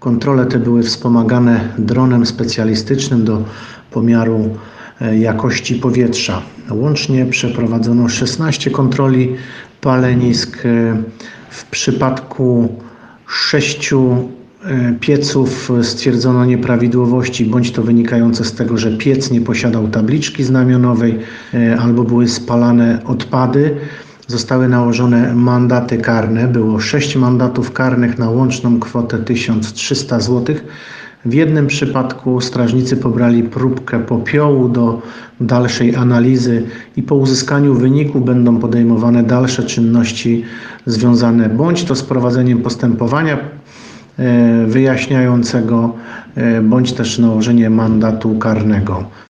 Kontrole te były wspomagane dronem specjalistycznym do pomiaru jakości powietrza. Łącznie przeprowadzono 16 kontroli palenisk. W przypadku 6 pieców stwierdzono nieprawidłowości, bądź to wynikające z tego, że piec nie posiadał tabliczki znamionowej albo były spalane odpady. Zostały nałożone mandaty karne. Było 6 mandatów karnych na łączną kwotę 1300 zł. W jednym przypadku strażnicy pobrali próbkę popiołu do dalszej analizy i po uzyskaniu wyniku będą podejmowane dalsze czynności związane bądź to z prowadzeniem postępowania wyjaśniającego, bądź też nałożenie mandatu karnego.